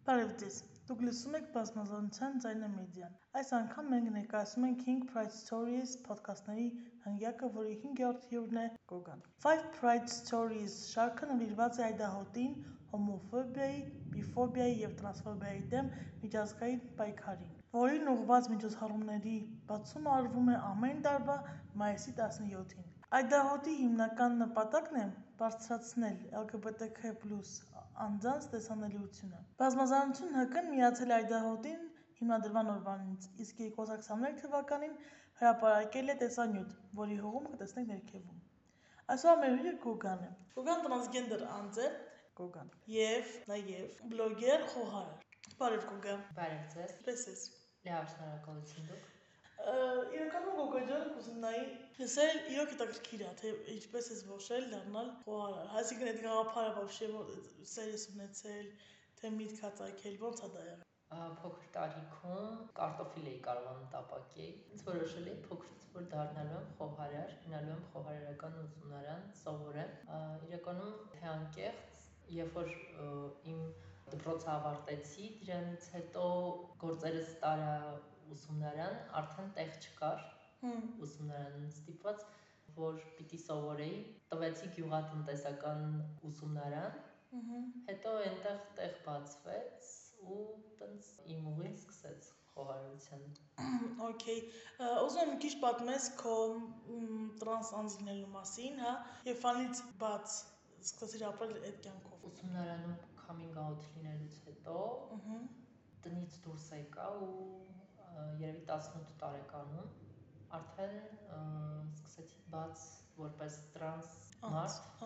Բարև ձեզ։ Դուք լսում եք բազմազանության ձայնը մեդիան։ Այս անգամ մենք ներկայացնում ենք King Pride Stories podcast-ների հնգյակը, որի 5-րդ հյուրն է Գոգան։ Five Pride Stories շարքը նվիրված է այդահոտին, հոմոֆոբիայի, բիֆոբիայի և տրանսֆոբիայի դեմ միջազգային պայքարին, որին ուղղված միջոցառումների բացումը արվում է ամեն տարվա մայիսի 17-ին։ Այդահոտի հիմնական նպատակն է բարձրացնել LGBTQ+ անձանց տեսանելիությունը։ Բազմազանություն ՀԿ-ն միացել է այդահոտին հիմնադրման օրվանից, իսկ 2021 թվականին հրապարակել է տեսանյութ, որի հղումը կտեսնեք ներքևում։ Այսօր մեր հյուրը Գոգան է։ Գոգան տրանսգենդեր անձ է, Գոգան, եւ նաեւ բլոգեր, խոհարար։ Բարև Գոգան։ Բարև ձեզ։ Ինչպե՞ս ես։ Լավ, շնորհակալություն դուք։ Իրականում Գոգա ջան կուզենայի լսել իրոք հետաքրքիր է, թե ինչպես ես որոշել դառնալ խոհարար։ Այսինքն այդ գաղափարը вообще սեր ես ունեցել, թե միտք ածակել, ո՞նց է դա եղել։ Փոքր տարիքում կարտոֆիլ էի կարողանում տապակել։ Ինձ որոշել էի փոքրից որ դառնալու եմ խոհարար, գնալու եմ խոհարարական ուսումնարան սովորեմ։ Իրականում թե անկեղծ, երբ որ իմ դպրոցը ավարտեցի, դրանից հետո գործերս տարա ուսումնարան, արդեն տեղ չկար ուսումնարանում ստիպված, որ պիտի սովորեի, տվեցի գյուղատնտեսական ուսումնարան, հետո այնտեղ տեղ բացվեց ու տենց իմ ուղին սկսեց խոհարարության։ Okay, ուզում եմ քիչ պատմես քո տրանս անձ լինելու մասին, հա, եւ անից բաց սկսեցիր ապրել այդ կյանքով։ Ուսումնարանում coming out լինելուց հետո տնից դուրս եկա ու երևի 18 տարեկանում արդեն սկսեցի բաց որպես տրանս մարդ,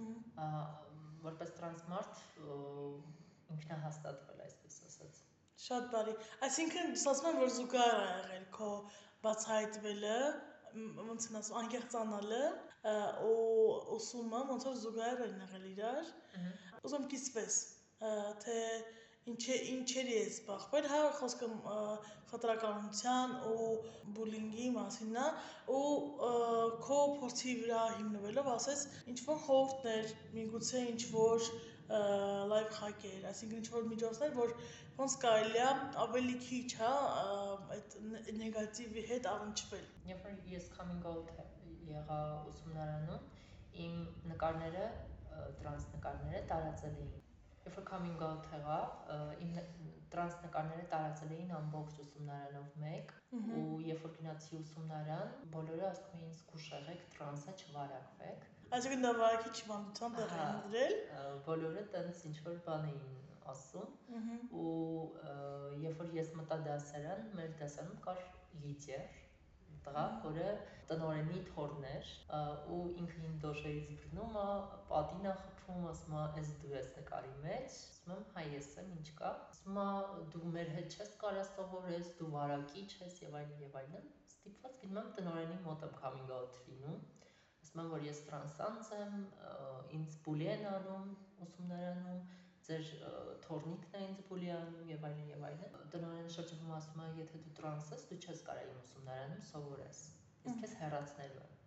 որպես տրանս մարդ ինքնահաստատվել, այսպես ասած։ Շատ բարի։ Այսինքն ասում եմ, որ զուգահեռ է եղել քո բացահայտվելը, ոնց են ասում, անկեղծանալը ու ուսումը ոնց որ զուգահեռ են եղել իրար։ Ուզում եմ կիսվես, թե ինչերի ես զբաղվել, հա, խոսքը խտրականության ու բուլինգի մասին է, ու քո փորձի վրա հիմնվելով ասես ինչ-որ խորհուրդներ, միգուցե ինչ-որ լայվ հակեր, այսինքն ինչ-որ միջոցներ, որ ոնց կարելի է ավելի քիչ, հա, այդ նեգատիվի հետ առնչվել։ Երբ որ ես coming out եղա ուսումնարանում, իմ նկարները, տրանս նկարները տարածել էին։ Երբ որ coming out եղա, իմ տրանս նկարները տարածել էին ամբողջ ուսումնարանով մեկ, ու երբ որ գնացի ուսումնարան, բոլորը ասում էին զգուշ եղեք, տրանսը չվարակվեք։ Այսինքն դա վարակի չվանդության տեղ էին դրել։ Բոլորը տենց ինչ-որ բան էին ասում, ու երբ որ ես մտա դասարան, մեր դասարանում կար լիդեր, տղա, որը տնօրենի թոռն էր, ու ինքը իմ դոշերից բռնում է, պատին է խփում, ասում է, «Էս դու ես նկարի մեջ», ասում եմ, «Հայ ես եմ, ինչ կա», ասում է, «Դու մեր հետ չես կարա սովորես, դու վարակիչ ես» եւ այլն եւ այլն։ Ստիպված գնում եմ տնօրենի մոտ եմ coming out լինում, ասում եմ, որ ես տրանսանց եմ, ինձ բուլի են անում ուսումնարանում, ձեր թոռնիկն է ինձ բուլի անում եւ այլն եւ այլն։ Տնօրենը շրջվում ասում է, եթե դու տրանս ես, դու չես կարա իմ ուսումնարանում սովորես։ Ես քեզ հեռացնելու եմ։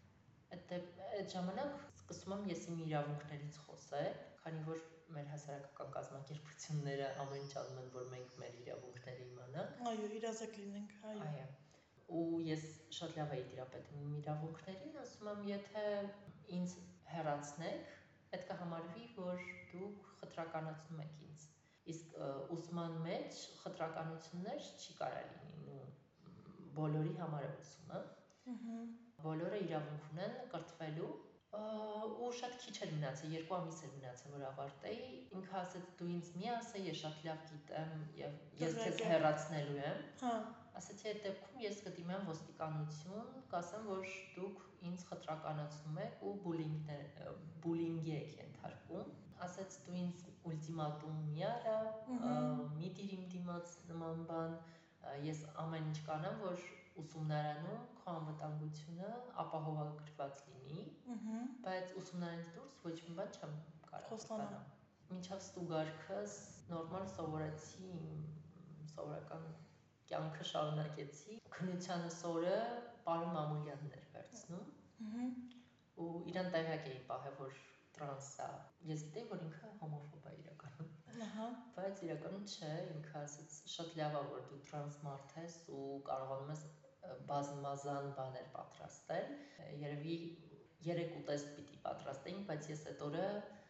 Այդ ժամանակ սկսում եմ ես իմ իրավունքներից խոսել, քանի որ մեր հասարակական կազմակերպությունները ամեն ինչ անում են, որ մենք մեր իրավունքները իմանանք։ Այո, իրազեկ լինենք, այո։ Այո։ Ու ես շատ լավ էի տիրապետում իմ իրավունքներին, ասում եմ, եթե ինձ հեռացնեք, պետք է համարվի, որ դուք խտրականացնում եք ինձ։ Իսկ ուսման մեջ խտրականություններ չի կարա լինի, բոլորի համար է ուսումը։ Բոլորը իրավունք ունեն կրթվելու, ու շատ քիչ էր մնացել, 2 ամիս էր մնացել, որ ավարտեի։ Ինքը ասեց, դու ինձ մի ասե, ես շատ լավ գիտեմ եւ ես քեզ հեռացնելու եմ։ Ասեցի, այդ դեպքում ես կդիմեմ ոստիկանություն, կասեմ, որ դուք ինձ խտրականացնում եք ու բուլինգի եք ենթարկում։ Ասեց, դու ինձ ուլտիմատում մի արա, մի դիր իմ դիմաց նման բան, ես ամեն ինչ կանեմ, որ ուսումնարանում քո անվտանգությունը ապահովագրված լինի, բայց ուսումնարանից դուրս ոչ մի բան չեմ կարող ստանալ։ Մինչև ստուգարքս նորմալ սովորեցի, սովորական կյանքը շարունակեցի։ Քննությանս օրը պարոն Մամուլյանն էր վերցնում, ու իրան տեղյակ էի պահել, որ տրանս է։ Ես գիտեի, որ ինքը հոմոֆոբ է իրականում։ Ահա։ Բայց իրականում չէ, ինքը ասաց շատ լավ է որ դու տրանս մարդ ես ու կարողանում ես բազմազան բաներ պատրաստել։ Երևի 3 ուտեստ պիտի պատրաստեինք, բայց ես այդ օրը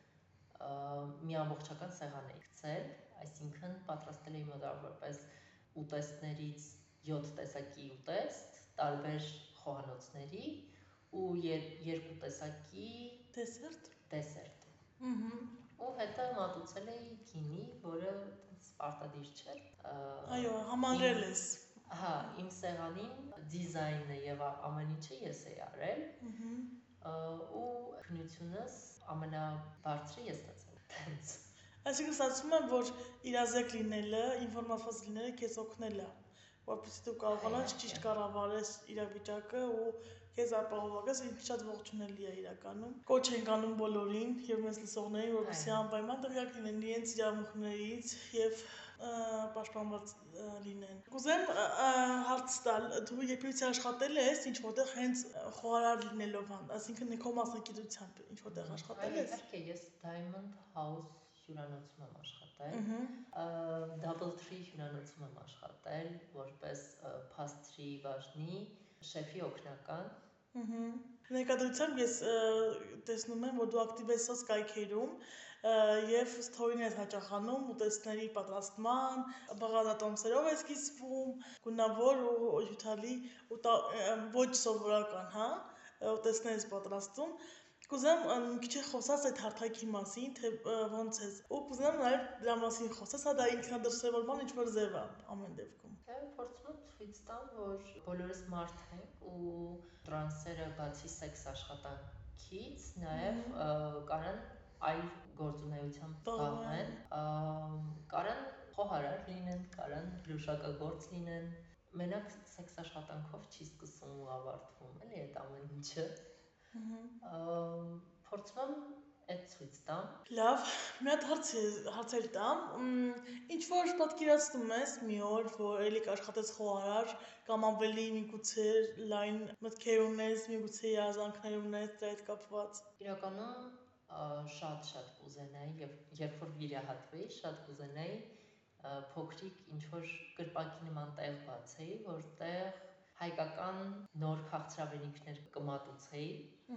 մի ամբողջական սեղան էի գցել, այսինքն պատրաստել էի մոտավորապես որպես ուտեստներից 7 տեսակի ուտեստ, տարբեր խոհանոցների ու 2 տեսակի դեսերտ։ Ու հետո մատուցել էի գինի, որը պարտադիր չէր։ Այո, համարել ես։ Հա, իմ սեղանին դիզայնը եւ ամեն ինչը ես էի արել։ Ու քնությունս ամենաբարձրը ես ստացել։ Տենց։ Այսինքն ստացվում է, որ իրազեկ լինելը, ինֆորմացված լինելը քեզ օգնել է, որպեսզի դու կարողանաս ճիշտ կառավարես իրավիճակը ու քեզ ապահովակես, ինքը շատ ողջունելի է իրականում։ Կոչ ենք անում բոլորին եւ մեզ լսողներին, որպեսզի անպայման տեղյակ լինեն իրենց իրավունքներից եւ պաշտպանված լինեն։ Կուզեմ հարց տալ, դու երբևիցե աշխատել ես ինչ որտեղ հենց խոհարար լինելով, այսինքն քո մասնագիտությամբ ինչ որտեղ աշխատել ես։ Իհարկե, ես Diamond House հյուրանոցում եմ աշխատել, Double Tree հյուրանոցում եմ աշխատել, որպես pastry բաժնի շեֆի օգնական։ Ներկայությամբ ես տեսնում եմ, որ դու ակտիվ ես սոցկայքերում եւ սթորիներ ես հաճախանում ուտեստների պատրաստման, բաղադրատոմսերով ես կիսվում, գունավոր ու հյութալի ու ոչ սովորական, հա, ուտեստներ ես պատրաստում։ Կուզեմ մի քիչ խոսած այդ հարթակի մասին, թե ոնց է։ Ու կուզեմ նաև դրա մասին խոսած, հա դա ինքնադրսևորման ինչ-որ ձև է ամեն դեպքում։ Փորձում եմ ցույց տալ, որ բոլորս մարդ ենք ու տրանսերը բացի սեքս աշխատանքից նաև կարան այլ գործունեությամբ զբաղվեն, կարան խոհարար լինեն, կարան լուշակագործ լինեն։ Մենակ սեքս աշխատանքով չի սկսում ու ավարտվում, էլի այդ ամեն ինչը։ Փորձում եմ այդ ցույց տամ։ Լավ, մի հատ հարցեր տամ։ Ինչ որ պատկերացնում ես մի օր, որ էլի կաշխատես խոհարար կամ ավելի միգուցե լայն մտքեր ունես, միգուցե երազանքներ ունես դրա հետ կապված։ Իրականում շատ կուզենայի եւ երբ որ վիրահատվեի, շատ կուզենայի փոքրիկ ինչ որ կրպակի նման տեղ բացեի, որտեղ հայկական նոր քաղցրավենիքներ կմատուցեի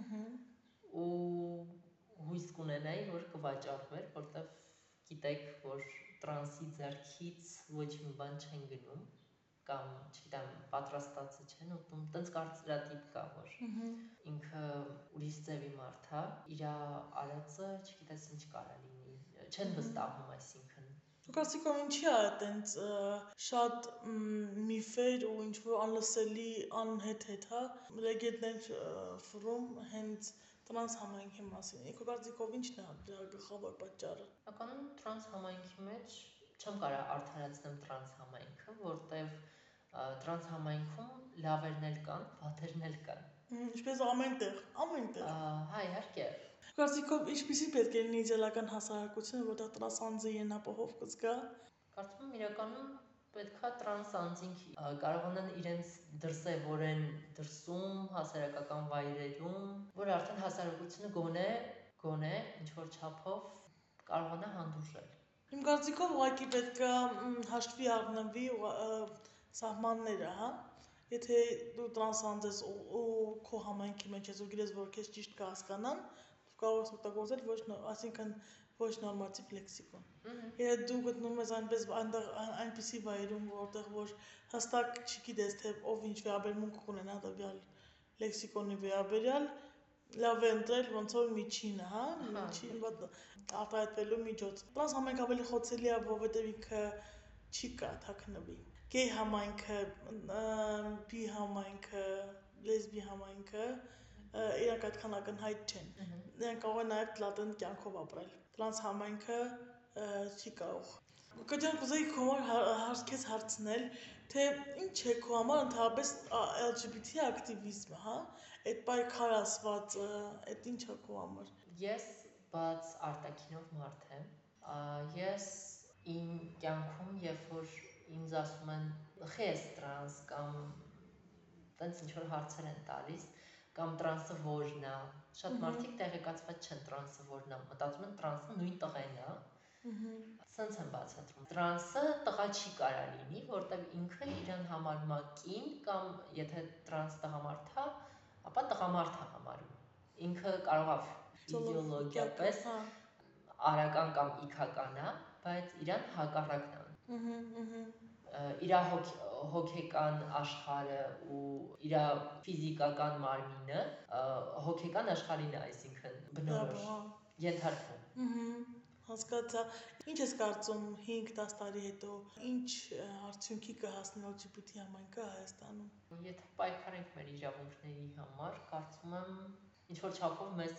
ու հույս կունենայի, որ կվաճառվեր, որտեղ գիտեք, որ տրանսի ձեռքից ոչ մի բան չեն գնում կամ, չգիտեմ, պատրաստածը չեն ուտում, տենց կարծրատիպ կա, որ ինքը ուրիշ ձևի մարդ է, իր արածը, չգիտես ինչ կարա լինի, չեն վստահում, այսինքն։ Ու կարծիքով ինչի է այտենց շատ միֆեր ու ինչ որ անլսելի անհետ, հա, լեգենդներ ֆռում հենց տրանս համայնքի մասին։ Քո կարծիքով ինչն է դրա գլխավոր պատճառը։ Իրականում տրանս համայնքի մեջ չեմ կարող արդարացնել տրանս համայնքը, որտեվ տրանս համայնքում լավերն էլ կան, վատերն էլ կան։ Ինչպես ամենտեղ։ Հա, իհարկե։ Կարծիքով ինչպեսի պետք է լինի իդեալական հասարակությունը, որտեղ տրանս անձը ենապահով կզգա։ Կարծում եմ իրականում պետքա տրանս անձինք կարողանան իրենց դրսևորեն դրսում, հասարակական վայրերում, որ արդեն հասարակությունը գոնե ինչ որ չափով կարողանա հանդուրժել։ Իմ կարծիքով ուղղակի պետքա հաշվի առնվի սահմանները, հա։ Եթե դու տրանս անձ ես ու քո համայնքի մեջ ես ու գիտես, որ քեզ ճիշտ կհասկանան, դու կարող ես օգտագործել այսինքն ոչ նորմատիվ լեքսիկոն։ Եթե դու գտնում ես այնպիսի վայրում, որտեղ որ հստակ չգիտես, թե ով ինչ վերաբերմունք կունենա տվյալ լեքսիկոնի վերաբերյալ, լավ է ընտրել ոնց որ միջինը, հա, միջին արտահայտվելու միջոց։ Տրանս համայնքը ավելի խոցելի է, որովհետև ինքը չի կա թաքնվի։ Գեյ համայնքը, բի համայնքը, լեսբի համայնքը իրանք այդքան ակնհայտ չեն։ Նրանք կարող են նաև լատենտ կյանքով ապրել։ Տրանս համայնքը չի կարող։ Կոջան կուզեի քո համար քեզ հարցնել, թե ինչ է քո համար ընդհանրապես LGBT ակտիվիզմը, հա։ Այդ պայքար ասվածը, այդ ինչ է քո համար։ Ես բաց արտաքինով մարդ եմ։ Ես իմ կյանքում, երբ որ ինձ ասում են «խես տրանս» կամ տենց ինչ որ հարցեր են տալիս, կամ տրանսը որն է, շատ մարդիկ տեղեկացված չեն տրանսը որն է, մտածում են տրանսը նույն տղեն է, Սենց եմ բացատրում։ Տրանսը տղա չի կարա լինի, որտեղ ինքը իրան համարում է կին կամ եթե տրանս տղամարդ է, ապա տղամարդ է համարում։ Ինքը կարող է ֆիզիոլոգիապես արական կամ իքական է, բայց իրան հակառակն է։ Իր հոգեկան աշխարհը ու իր ֆիզիկական մարմինը հոգեկան աշխարհին է, այսինքն բնորոշ ենթարկվում։ Հասկացա։ Ինչ ես կարծում 5-10 տարի հետո ինչ արդյունքի կհասնի LGBT համայնքը Հայաստանում։ Եթե պայքարենք մեր իրավունքների համար, կարծում եմ ինչ որ չափով մեզ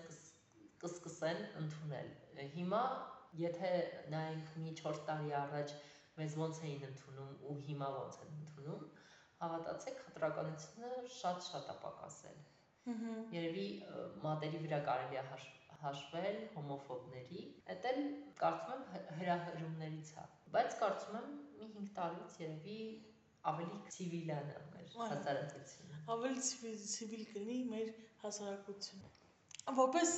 կսկսեն ընդունել։ Հիմա եթե նայենք մի 4 տարի առաջ մեզ ոնց էին ընդունում ու հիմա ոնց են ընդունում, հավատացեք, խտրականությունը շատ է պակասել։ Երևի մատերի վրա կարելի է հաշվել հոմոֆոբների, էդ էլ կարծում եմ հրահրումներից է, բայց կարծում եմ մի 5 տարուց երևի ավելի ցիվիլան է մեր հասարակությունը։ Ավելի ցիվիլ կլինի մեր հասարակությունը։ Որպես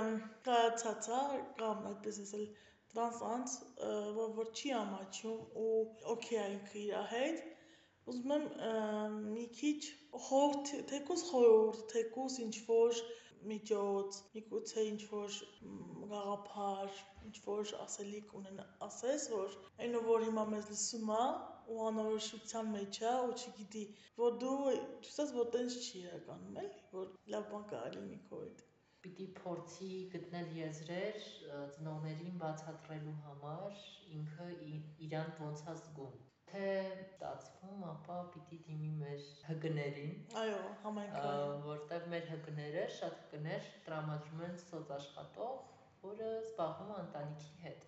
կայացած կամ այդպես ասել տրանս անձ, որ չի ամաչում ու օքեյ է ինքը իր հետ, ուզում եմ մի քիչ թեկուզ խորհուրդ, թեկուզ ինչ-որ միջոց, միգուցե ինչ-որ գաղափար, ինչ-որ ասելիք ասես, որ այն որ հիմա մեզ լսում է ու անորոշության մեջ է ու չգիտի, որ դու չսած որ տենց չի իրականում, էլի, որ լավ բան կարա լինի քո հետ։ Պիտի փորձի գտնել եզրեր ծնողներին բացատրելու համար ինքը իրան ոնց է զգում։ Թե ստացվում, ապա պիտի դիմի մեր ՀԿ-ներին։ Այո, համայնքը, որտեղ մեր ՀԿ-ները շատ ՀԿ-ներ տրամադրում են սոցաշխատող, որը զբաղվում է ընտանիքի հետ։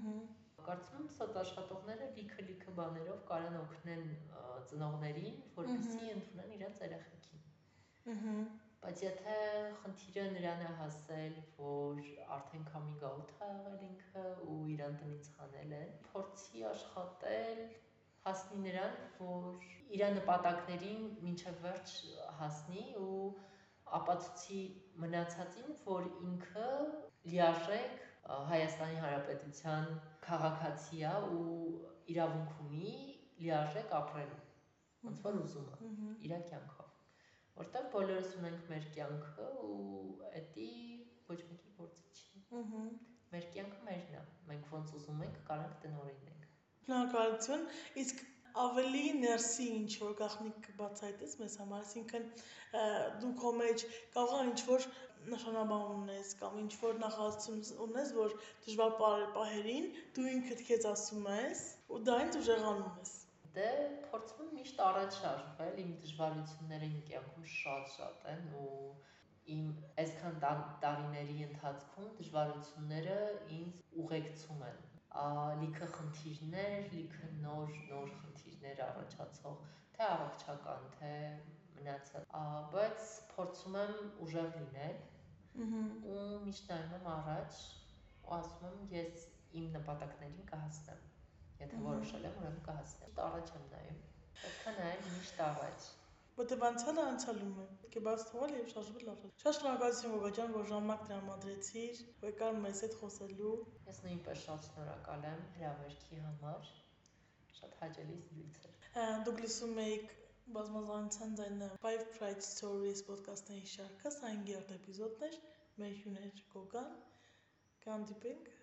Կարծում եմ սոցաշխատողները լիքը բաներով կարան օգնեն ծնողներին, որպեսզի ընդունեն իրենց երեխեքին։ Բայց եթե խնդիրը նրան է հասել, որ արդեն coming out է եղել ինքը ու իրան տնից հանել են, փորձի աշխատել, հասնի նրան, որ իր նպատակներին մինչև վերջ հասնի ու ապացուցի մնացածին, որ ինքը լիարժեք Հայաստանի Հանրապետության քաղաքացի է ու իրավունք ունի լիարժեք ապրելու, ոնց որ ուզում է իր կյանքով, որտեղ բոլորս ունենք մեր կյանքը ու էդի ոչ մեկի գործի չի։ Մեր կյանքը մերն է, մենք ոնց ուզում ենք կարանք տնօրինենք։ Շնորհակալություն, իսկ ավելի ներսի ինչ որ գաղտնիք բացահայտես մեզ համար, այսինքն դու քո մեջ կարող է ինչ որ նշանաբան ունես կամ ինչ որ նախադասություն ունես, որ դժվար պահերին դու ինքդ քեզ ասում ես ու դրանից ուժեղանում ես։ Դե փորձում եմ միշտ առաջ շարժվել, իմ դժվարությունները իմ կյանքում շատ են ու իմ այսքան տարիների ընթացքում դժվարությունները ինձ ուղեկցում են։ Լիքը խնդիրներ, լիքը նոր խնդիրներ առաջացող, թե առողջական, թե մնացած, բայց փորձում եմ ուժեղ լինել ու միշտ նայում եմ առաջ ու ասում եմ ես իմ նպատակներին կհասնեմ։ Եթե որոշել եմ, ուրեմն կհասնեմ։ Առաջ եմ նայում։ Պետք է նայել միշտ առաջ։ Որտեւ անցյալը անցյալում է։ Պետք է բաց թողել եւ շարժվել առաջ։ Շատ շնորհակալություն Գոգա ջան, որ ժամանակ տրամադրեցիր, որ եկար մեզ հետ խոսելու։ Ես նույնպես շատ շնորհակալ եմ հրավերքի համար։ Շատ հաճելի զրույց էր։ Դուք լսում եք բազմազանության ձայնը 5 Pride Stories ոդկասթների շարքը, սա 5-րդ էպիզոդն էր։ Մեր հյուրն էր Գոգան։ Կհանդիպենք